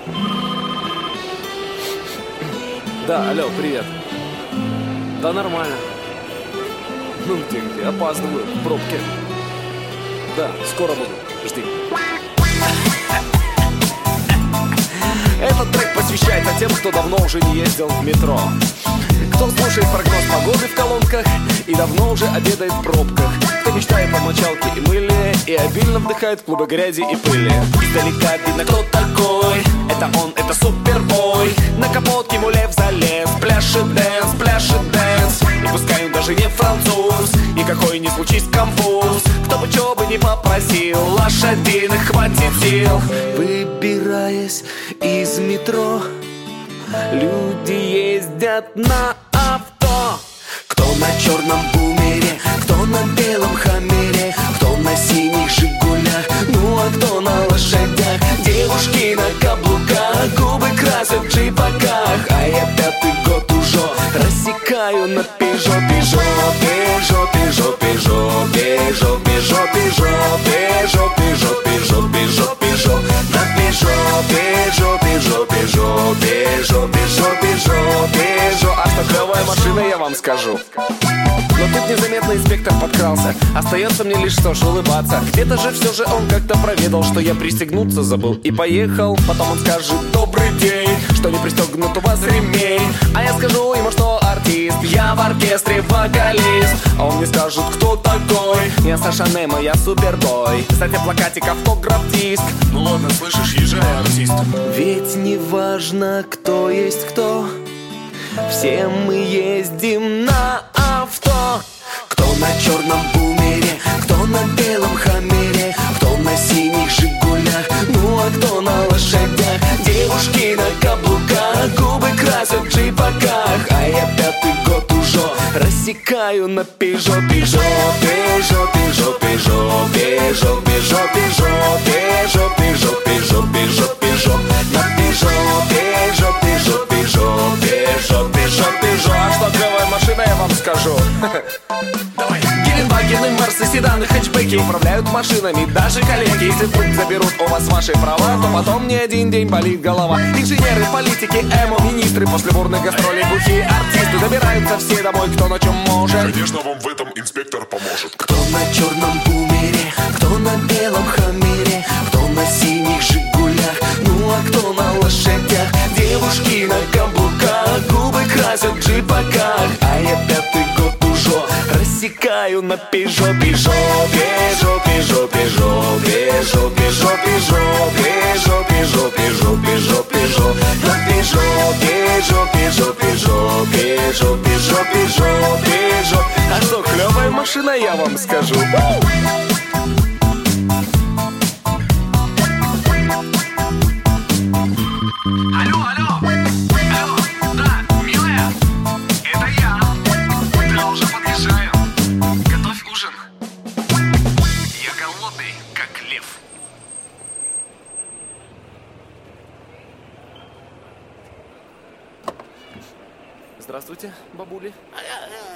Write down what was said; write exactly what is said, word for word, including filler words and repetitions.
Да, алло, привет. Да, нормально. Ну где, где? Опаздываю в пробке. Да, скоро буду. Жди. Этот трек посвящается тем, кто давно уже не ездил в метро. Кто слушает прогноз погоды в колонках и давно уже обедает в пробках. Кто мечтает о мочалке и мыле и обильно вдыхает в клубы грязи и пыли. Издалека видно, кто такой. Это он, это супербой. На капот ему лев залез. Пляшет дэнс, пляшет дэнс. И пускай он даже не француз, и какой ни случись конфуз. Кто бы чё бы не попросил, лошадиных хватит сил. Выбираясь из метро, люди ездят на авто. Кто на черном бумере, кто на белом хаммере, кто на синих жигулях, ну а кто на лошадях. Девушки на каблуках, губы красят в джипаках. А я пятый год уже рассекаю на Пежо, Пежо, Пежо, Пежо, Пежо, Пежо, Пежо, Пежо, Пежо, Пежо, Пежо, Пежо, Пежо, на Пежо, Пежо, Пежо, Пежо, Пежо, Пежо, Пежо, Пежо. А что клевая машина, я вам скажу. Но тут незаметно инспектор подкрался. Остается мне лишь что ж улыбаться. Где-то же все же он как-то проведал, что я пристегнуться забыл и поехал. Потом он скажет: добрый день, что не пристегнут у вас ремень. А я скажу ему, что артист, я в оркестре вокалист. А он мне скажет: кто такой? Я Саша Немо, я супербой. Кстати, плакатик, автограф, диск. Ну ладно, слышишь, езжай, артист. Ведь не важно, кто есть кто, все мы ездим на авто. Кто на черном бумере, кто на белом хаммере, кто на синих жигулях, ну а кто на лошадях. Девушки на каблуках, губы красят в джипаках. А я пятый год уже рассекаю на Пежо, Пежо, Пежо, Пежо, Пежо, Пежо, Пежо, Пежо, Пежо, Пежо, Пежо, Пежо, Пежо, на Пежо, Пежо, Пежо, Пежо, Пежо, Пежо, Пежо. А что клевая машина, я вам скажу. Давай. Гелендвагены, Мерсы, седаны, хэтчбеки управляют машинами даже коллеги. Если вдруг заберут у вас ваши права, то потом не один день болит голова. Инженеры, политики, эмо, министры, после бурных гастролей бухие артисты добираются все домой, кто на чем может. Конечно, вам в этом инспектор поможет. Кто на черном бумере, кто на белом хаммере, кто на синих жигулях, ну а кто на лошадях. Девушки на каблуках, губы красят в джипаках. А я пятый год уже рассекаю на Пежо, Пежо, Пежо, Пежо, Пежо, Пежо, Пежо, Пежо, Пежо, Пежо, Пежо, Пежо, Пежо, на Пежо, Пежо, Пежо, Пежо, Пежо, Пежо, Пежо, Пежо. А что, клевая машина, я вам скажу. Алло, алло, алло, да, милая, это я, да, уже подъезжаю, готовь ужин, я голодный, как лев. Здравствуйте, бабули.